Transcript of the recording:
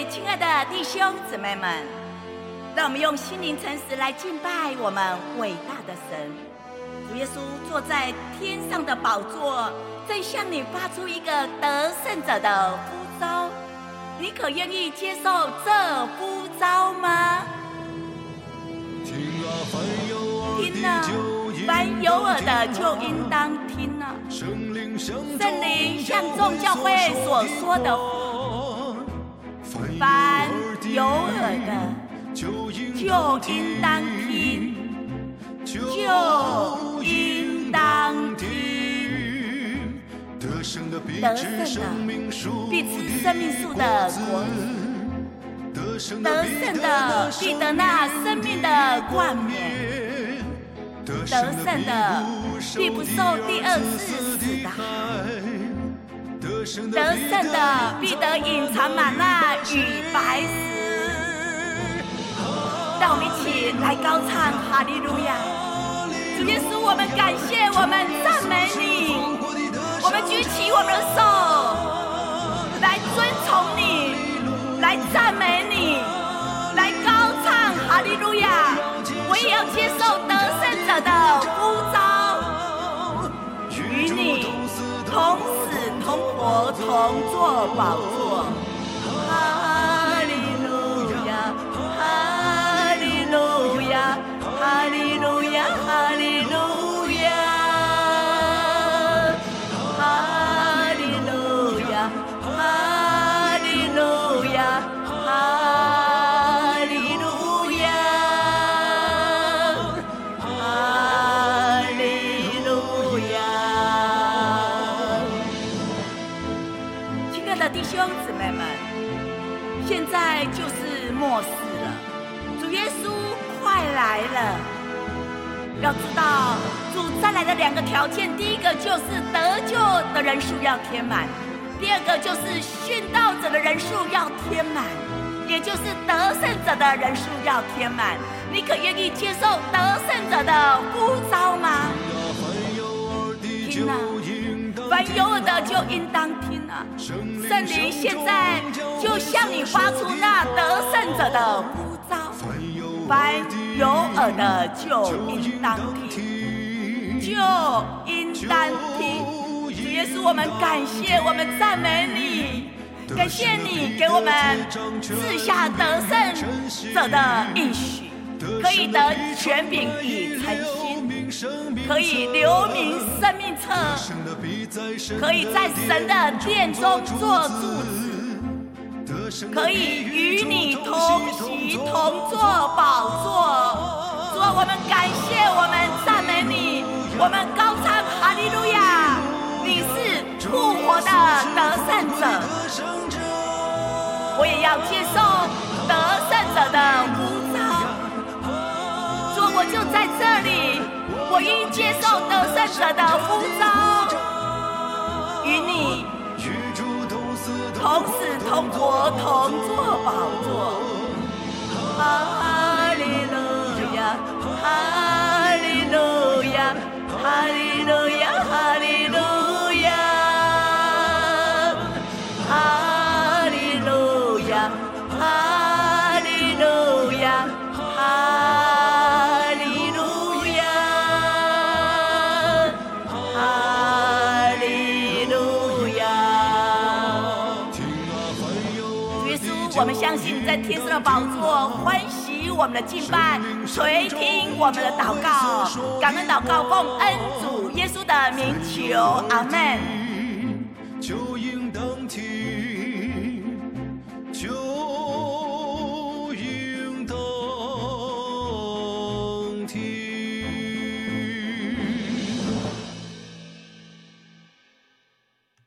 亲爱的弟兄姊妹们，让我们用心灵诚实来敬拜我们伟大的神。主耶稣坐在天上的宝座，正向你发出一个得胜者的呼召，你可愿意接受这呼召吗？听啊，凡有耳的就应当听啊！圣灵向众教会所说的话，凡有耳的就应当听，就应当听。得胜的必吃生命树的果子，得胜的必得那生命的冠冕，得胜的必不受第二次死的害，得胜的必得隐藏满那与白死。让我们一起来高唱哈利路亚！主耶稣，我们感谢，我们赞美你，我们举起我们的手来尊崇你，来赞美你，来高唱哈利路亚！我也要接受得胜者的呼召，与你同死同活同坐宝座。哈利路亚，哈利路亚，哈利路亚，哈利路亚，哈利路亚，哈利路亚，哈利路亚，哈利路亚。亲爱的弟兄姊妹们，现在就是末世了，主耶稣快来了。要知道，主再来的两个条件，第一个就是得救的人数要填满，第二个就是殉道者的人数要填满，也就是得胜者的人数要填满。你可愿意接受得胜者的呼召吗？听啊，凡有耳的就应当听啊！圣灵现在就向你发出那得胜者的呼召，凡有耳的就应当听，就应当听。主耶稣，我们感谢，我们赞美你，感谢你给我们赐下得胜者的应许，可以得权柄以诚心，可以留名生命册，可以在神的殿中做柱子，可以与你同席同坐宝座。主啊，我们感谢，我们赞美你，我们高唱哈利路亚！你是复活的得胜者，我也要接受得胜者的呼召。主，我就在这里，我愿意接受得胜者的呼召，与你同死同活同坐宝座。哈利路亚，哈利路亚，哈利路亚，哈利路亚，哈利路亚，哈利路亚，哈利路亚，哈利路亚。主耶稣，我们相信你在天上的宝座，欢喜我们的敬拜，垂听我们的祷告，感恩祷告，奉恩主耶稣的名求，阿们。